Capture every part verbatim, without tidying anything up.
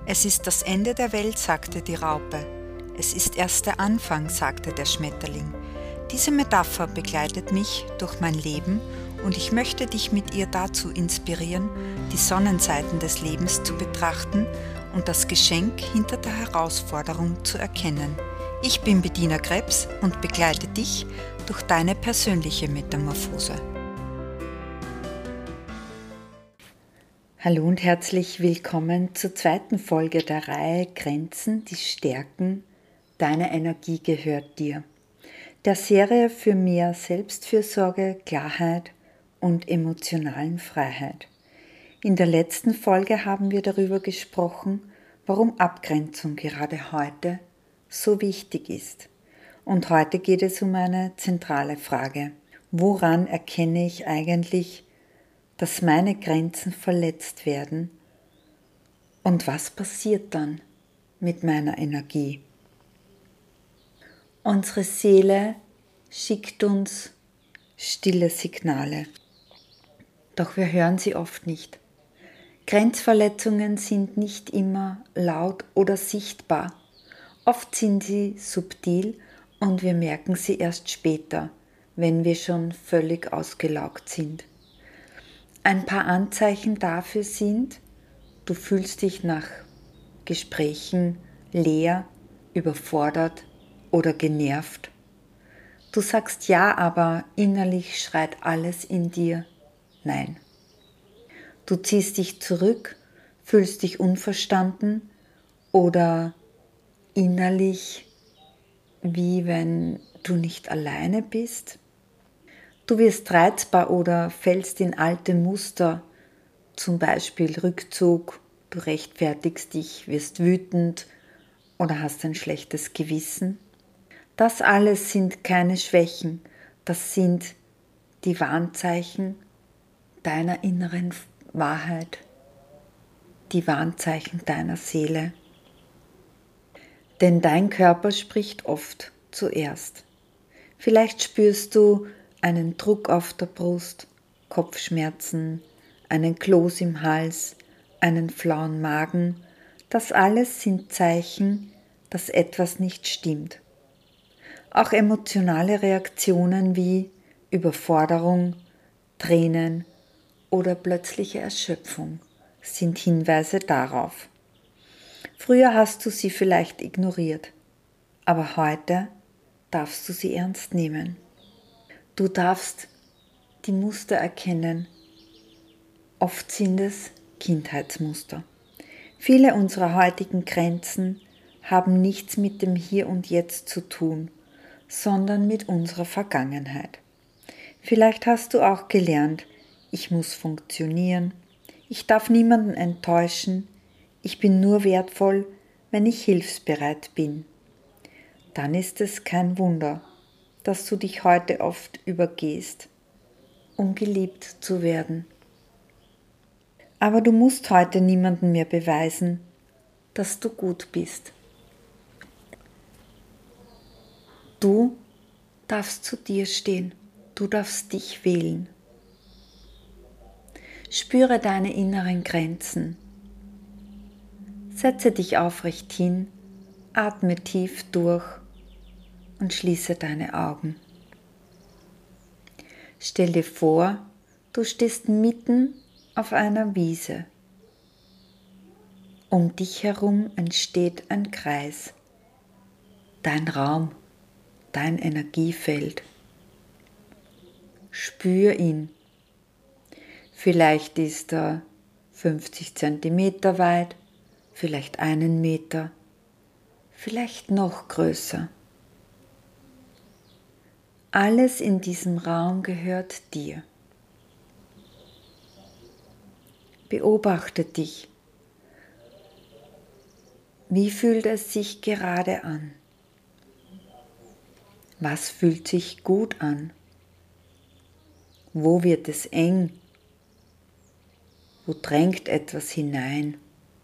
Es ist das Ende der Welt, sagte die Raupe. Es ist erst der Anfang, sagte der Schmetterling. Diese Metapher begleitet mich durch mein Leben und ich möchte dich mit ihr dazu inspirieren, die Sonnenseiten des Lebens zu betrachten und das Geschenk hinter der Herausforderung zu erkennen. Ich bin Bettina Krebs und begleite dich durch deine persönliche Metamorphose. Hallo und herzlich willkommen zur zweiten Folge der Reihe Grenzen, die stärken, deine Energie gehört dir. Der Serie für mehr Selbstfürsorge, Klarheit und emotionalen Freiheit. In der letzten Folge haben wir darüber gesprochen, warum Abgrenzung gerade heute so wichtig ist. Und heute geht es um eine zentrale Frage. Woran erkenne ich eigentlich, dass meine Grenzen verletzt werden? Und was passiert dann mit meiner Energie? Unsere Seele schickt uns stille Signale, doch wir hören sie oft nicht. Grenzverletzungen sind nicht immer laut oder sichtbar. Oft sind sie subtil und wir merken sie erst später, wenn wir schon völlig ausgelaugt sind. Ein paar Anzeichen dafür sind: Du fühlst dich nach Gesprächen leer, überfordert oder genervt. Du sagst ja, aber innerlich schreit alles in dir nein. Du ziehst dich zurück, fühlst dich unverstanden oder innerlich wie wenn du nicht alleine bist. Du wirst reizbar oder fällst in alte Muster, zum Beispiel Rückzug, du rechtfertigst dich, wirst wütend oder hast ein schlechtes Gewissen. Das alles sind keine Schwächen, das sind die Warnzeichen deiner inneren Wahrheit, die Warnzeichen deiner Seele. Denn dein Körper spricht oft zuerst. Vielleicht spürst du einen Druck auf der Brust, Kopfschmerzen, einen Kloß im Hals, einen flauen Magen. Das alles sind Zeichen, dass etwas nicht stimmt. Auch emotionale Reaktionen wie Überforderung, Tränen oder plötzliche Erschöpfung sind Hinweise darauf. Früher hast du sie vielleicht ignoriert, aber heute darfst du sie ernst nehmen. Du darfst die Muster erkennen. Oft sind es Kindheitsmuster. Viele unserer heutigen Grenzen haben nichts mit dem Hier und Jetzt zu tun, sondern mit unserer Vergangenheit. Vielleicht hast du auch gelernt, ich muss funktionieren, ich darf niemanden enttäuschen, ich bin nur wertvoll, wenn ich hilfsbereit bin. Dann ist es kein Wunder, dass du dich heute oft übergehst, um geliebt zu werden. Aber du musst heute niemandem mehr beweisen, dass du gut bist. Du darfst zu dir stehen, du darfst dich wählen. Spüre deine inneren Grenzen. Setze dich aufrecht hin, atme tief durch und schließe deine Augen. Stell dir vor, du stehst mitten auf einer Wiese. Um dich herum entsteht ein Kreis, dein Raum, dein Energiefeld. Spür ihn. Vielleicht ist er fünfzig Zentimeter weit, vielleicht einen Meter, vielleicht noch größer. Alles in diesem Raum gehört dir. Beobachte dich. Wie fühlt es sich gerade an? Was fühlt sich gut an? Wo wird es eng? Wo drängt etwas hinein?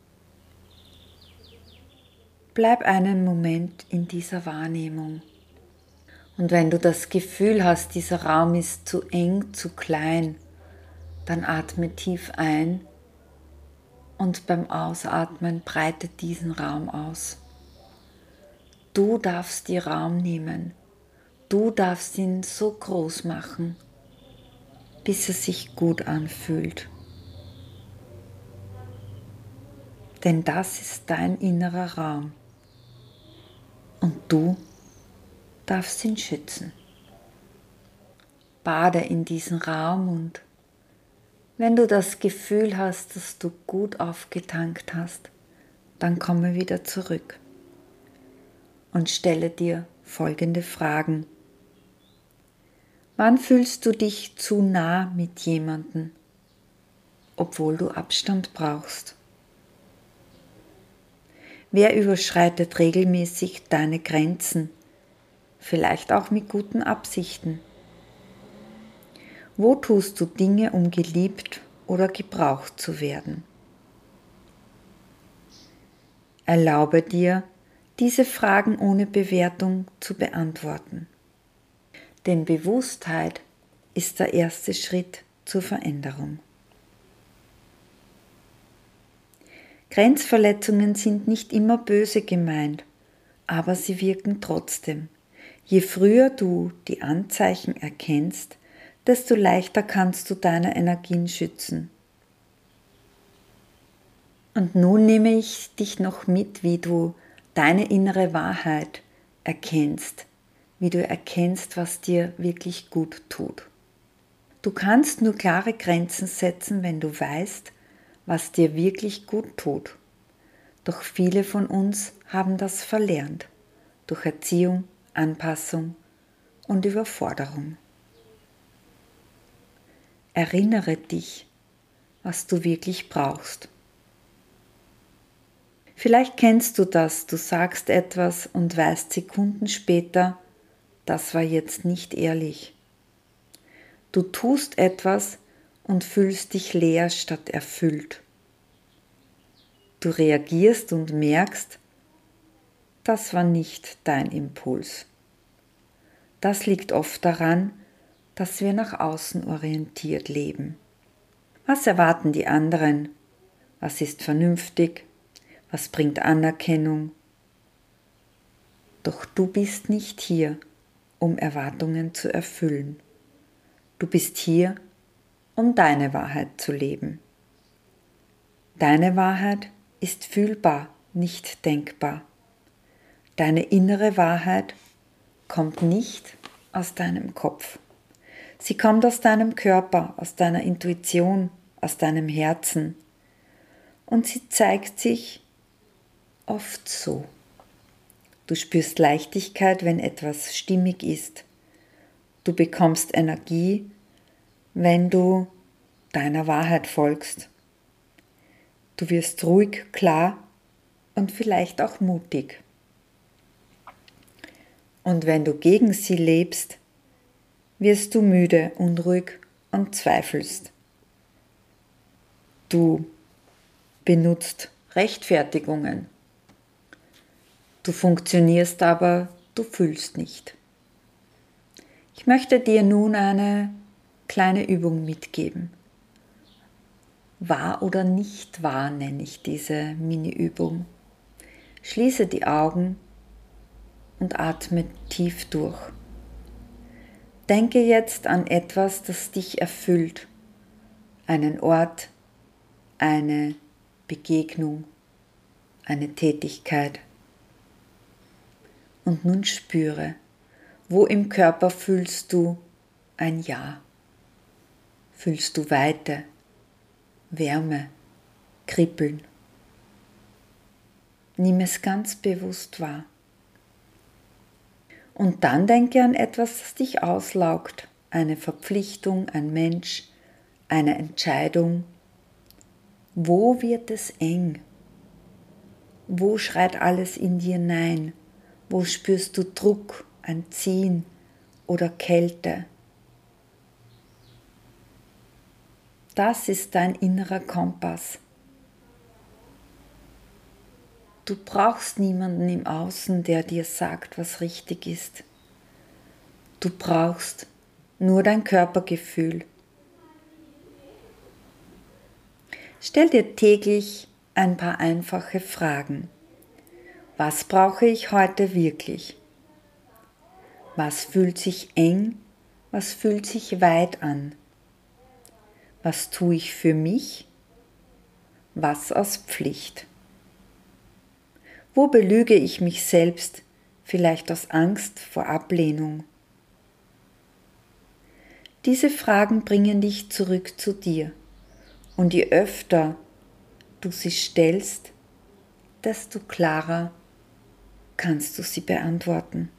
Bleib einen Moment in dieser Wahrnehmung. Und wenn du das Gefühl hast, dieser Raum ist zu eng, zu klein, dann atme tief ein und beim Ausatmen breitet diesen Raum aus. Du darfst dir Raum nehmen. Du darfst ihn so groß machen, bis es sich gut anfühlt. Denn das ist dein innerer Raum. Und du darfst ihn schützen. Bade in diesen Raum und wenn du das Gefühl hast, dass du gut aufgetankt hast, dann komme wieder zurück und stelle dir folgende Fragen. Wann fühlst du dich zu nah mit jemandem, obwohl du Abstand brauchst? Wer überschreitet regelmäßig deine Grenzen, vielleicht auch mit guten Absichten? Wo tust du Dinge, um geliebt oder gebraucht zu werden? Erlaube dir, diese Fragen ohne Bewertung zu beantworten. Denn Bewusstheit ist der erste Schritt zur Veränderung. Grenzverletzungen sind nicht immer böse gemeint, aber sie wirken trotzdem. Je früher du die Anzeichen erkennst, desto leichter kannst du deine Energien schützen. Und nun nehme ich dich noch mit, wie du deine innere Wahrheit erkennst, wie du erkennst, was dir wirklich gut tut. Du kannst nur klare Grenzen setzen, wenn du weißt, was dir wirklich gut tut. Doch viele von uns haben das verlernt, durch Erziehung, Anpassung und Überforderung. Erinnere dich, was du wirklich brauchst. Vielleicht kennst du das, du sagst etwas und weißt Sekunden später, das war jetzt nicht ehrlich. Du tust etwas und fühlst dich leer statt erfüllt. Du reagierst und merkst, das war nicht dein Impuls. Das liegt oft daran, dass wir nach außen orientiert leben. Was erwarten die anderen? Was ist vernünftig? Was bringt Anerkennung? Doch du bist nicht hier, um Erwartungen zu erfüllen. Du bist hier, um deine Wahrheit zu leben. Deine Wahrheit ist fühlbar, nicht denkbar. Deine innere Wahrheit kommt nicht aus deinem Kopf. Sie kommt aus deinem Körper, aus deiner Intuition, aus deinem Herzen. Und sie zeigt sich oft so. Du spürst Leichtigkeit, wenn etwas stimmig ist. Du bekommst Energie, wenn du deiner Wahrheit folgst. Du wirst ruhig, klar und vielleicht auch mutig. Und wenn du gegen sie lebst, wirst du müde, unruhig und zweifelst. Du benutzt Rechtfertigungen. Du funktionierst, aber du fühlst nicht. Ich möchte dir nun eine kleine Übung mitgeben. Wahr oder nicht wahr nenne ich diese Mini-Übung. Schließe die Augen und atme tief durch. Denke jetzt an etwas, das dich erfüllt. Einen Ort, eine Begegnung, eine Tätigkeit. Und nun spüre, wo im Körper fühlst du ein Ja? Fühlst du Weite, Wärme, Kribbeln? Nimm es ganz bewusst wahr. Und dann denke an etwas, das dich auslaugt, eine Verpflichtung, ein Mensch, eine Entscheidung. Wo wird es eng? Wo schreit alles in dir Nein? Wo spürst du Druck, ein Ziehen oder Kälte? Das ist dein innerer Kompass. Du brauchst niemanden im Außen, der dir sagt, was richtig ist. Du brauchst nur dein Körpergefühl. Stell dir täglich ein paar einfache Fragen. Was brauche ich heute wirklich? Was fühlt sich eng? Was fühlt sich weit an? Was tue ich für mich? Was aus Pflicht? Wo belüge ich mich selbst, vielleicht aus Angst vor Ablehnung? Diese Fragen bringen dich zurück zu dir. Und je öfter du sie stellst, desto klarer kannst du sie beantworten.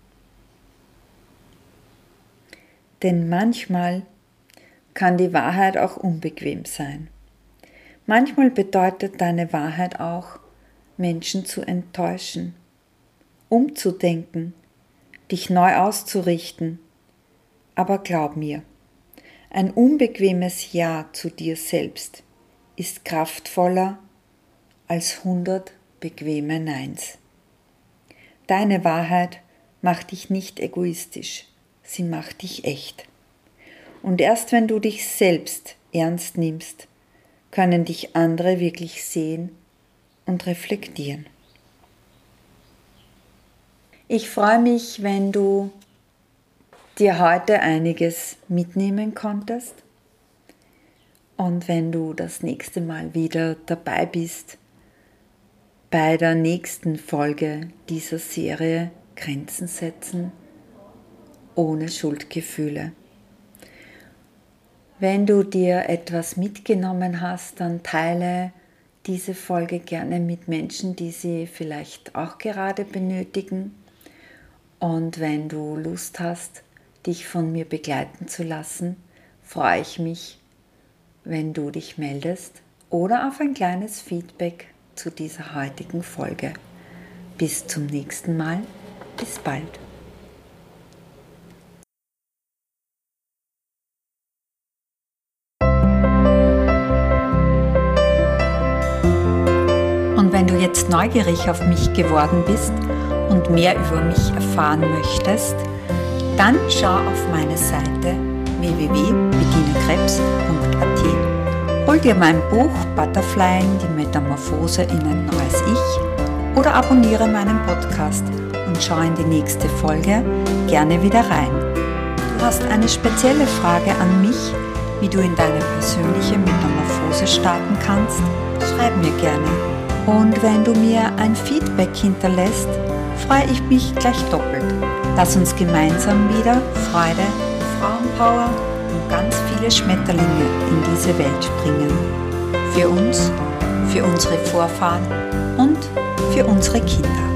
Denn manchmal kann die Wahrheit auch unbequem sein. Manchmal bedeutet deine Wahrheit auch, Menschen zu enttäuschen, umzudenken, dich neu auszurichten. Aber glaub mir, ein unbequemes Ja zu dir selbst ist kraftvoller als hundert bequeme Neins. Deine Wahrheit macht dich nicht egoistisch, sie macht dich echt. Und erst wenn du dich selbst ernst nimmst, können dich andere wirklich sehen und reflektieren. Ich freue mich, wenn du dir heute einiges mitnehmen konntest und wenn du das nächste Mal wieder dabei bist bei der nächsten Folge dieser Serie Grenzen setzen ohne Schuldgefühle. Wenn du dir etwas mitgenommen hast, dann teile diese Folge gerne mit Menschen, die sie vielleicht auch gerade benötigen. Und wenn du Lust hast, dich von mir begleiten zu lassen, freue ich mich, wenn du dich meldest oder auf ein kleines Feedback zu dieser heutigen Folge. Bis zum nächsten Mal, bis bald. Und wenn du jetzt neugierig auf mich geworden bist und mehr über mich erfahren möchtest, dann schau auf meine Seite w w w punkt bettina krebs punkt a t. Hol dir mein Buch Butterfly, die Metamorphose in ein neues Ich oder abonniere meinen Podcast und schau in die nächste Folge gerne wieder rein. Du hast eine spezielle Frage an mich, wie du in deine persönliche Metamorphose starten kannst? Schreib mir gerne. Und wenn du mir ein Feedback hinterlässt, freue ich mich gleich doppelt. Lass uns gemeinsam wieder Freude, Frauenpower und ganz viele Schmetterlinge in diese Welt bringen. Für uns, für unsere Vorfahren und für unsere Kinder.